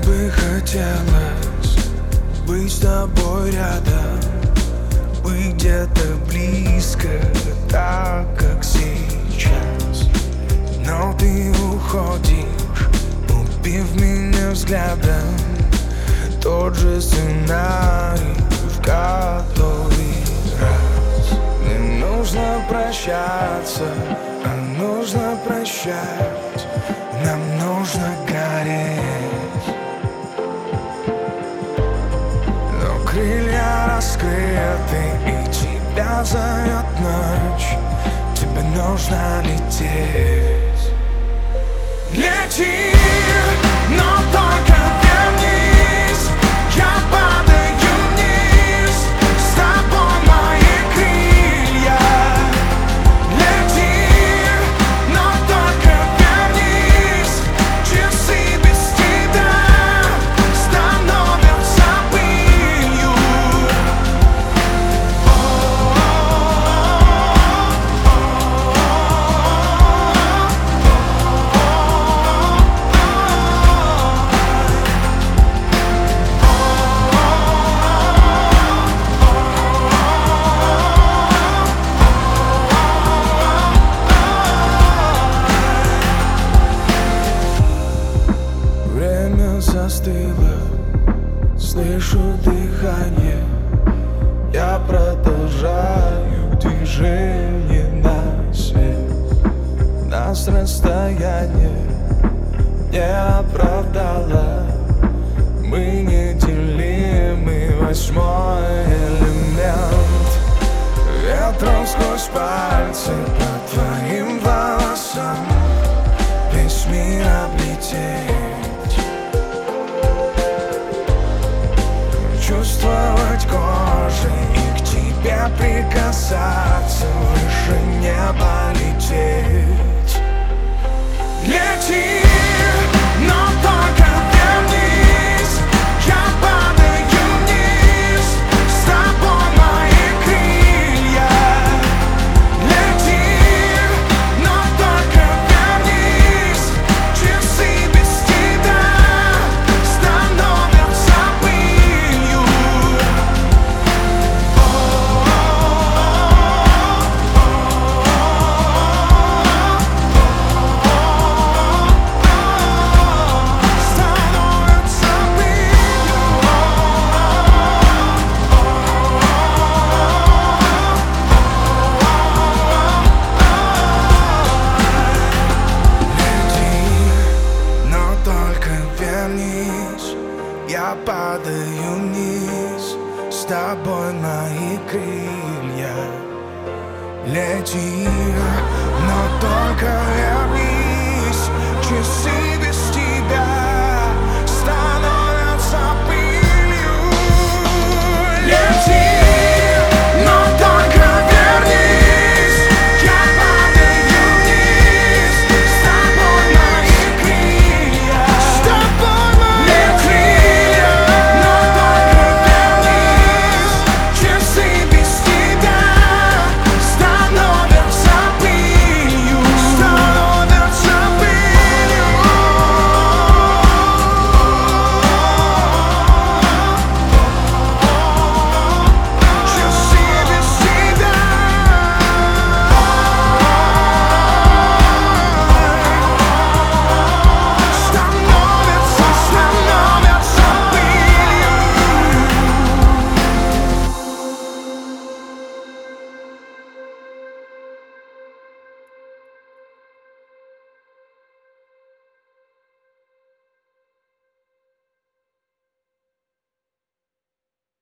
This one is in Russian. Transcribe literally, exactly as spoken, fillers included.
бы хотелось быть с тобой рядом, быть где-то близко, так как сейчас. Но ты уходишь, убив меня взглядом. Тот же сценарий в который раз. Не нужно прощаться, а нужно прощать. Нам нужно гореть, но крылья раскрыты, и тебя зовет ночь. Тебе нужно лететь. Лети, но только вернись. Я падаю вниз, с тобой мои крылья. Лети, но только вернись. Часы без тебя становятся пылью. Время застыло, слышу дыхание. Я продолжаю движение на свет. Нас расстояние не оправдало. Мы неделимы, восьмой элемент. Ветром сквозь пальцы по твоим волосам весь мир облететь. Чувствовать кожей и к тебе прикасаться, выше неба лететь. Лети, но только вернись. Я падаю вниз, с тобой мои крылья. Лети, но только вернись. Часы без тебя становятся пылью. Становятся но только вернись. Я падаю вниз, с тобой мои крылья. Лети, но только вернись. Часы без тебя